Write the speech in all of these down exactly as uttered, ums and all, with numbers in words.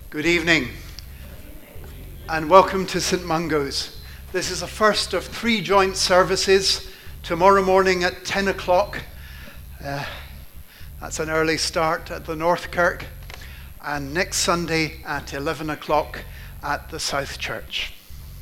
Good evening and welcome to St Mungo's. This is the first of three joint services tomorrow morning at ten o'clock. Uh, that's an early start at the North Kirk, and next Sunday at eleven o'clock at the South Church.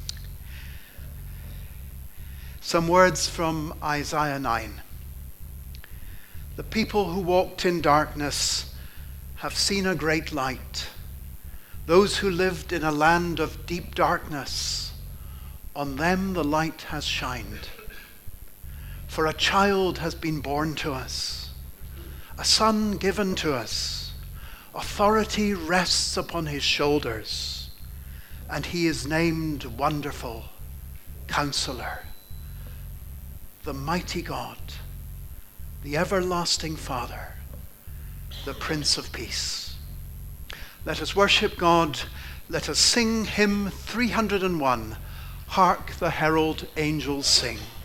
Some words from Isaiah nine. The people who walked in darkness have seen a great light. Those who lived in a land of deep darkness, on them the light has shined. For a child has been born to us, a son given to us. Authority rests upon his shoulders, and he is named Wonderful Counselor, the Mighty God, the Everlasting Father, the Prince of Peace. Let us worship God. Let us sing hymn three hundred and one. Hark the herald angels sing.